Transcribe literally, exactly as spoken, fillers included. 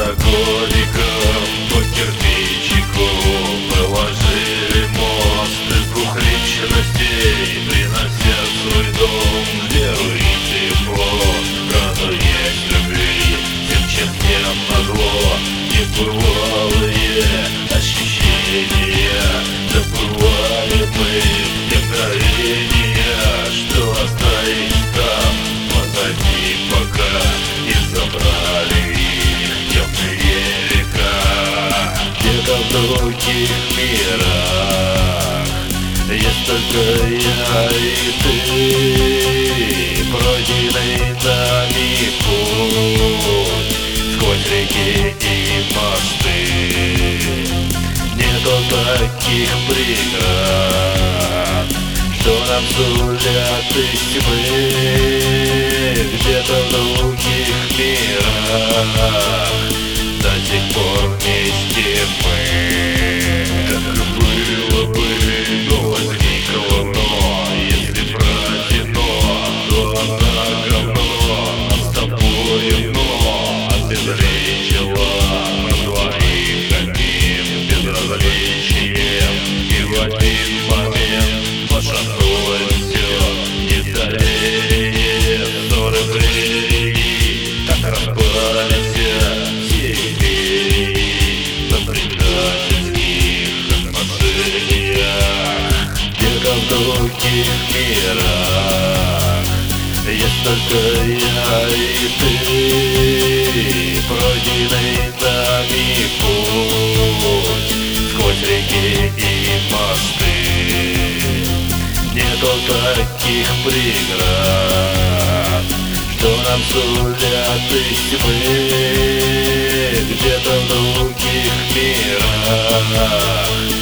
годиком по кирпичику проложили мост из двух личностей, принося в свой дом веру и тепло. Правда, есть любви, тем, чем не могло. Небывалые ощущения, забываемые мгновения, что остались там позади, пока не забрали их темные века. Где-то в других мирах есть только я и ты, пройденный нами путь сквозь реки и мосты. Нету таких преград, что нам сулят из тьмы. Где-то в других мирах до сих пор вместе мы. Это было бы, но возникло вновь. Если прощено, то она говно. Нам с тобой вновь обезличила на двоих одним безразличием. И в один момент пошатнулось все, не стареет ссоры времени. Так распались все империи на предательских отношениях. Где-то в других мирах есть только я и ты, пройденный нами путь сквозь реки и мосты. Нету таких преград, что нам сулят из тьмы. Где-то в других мирах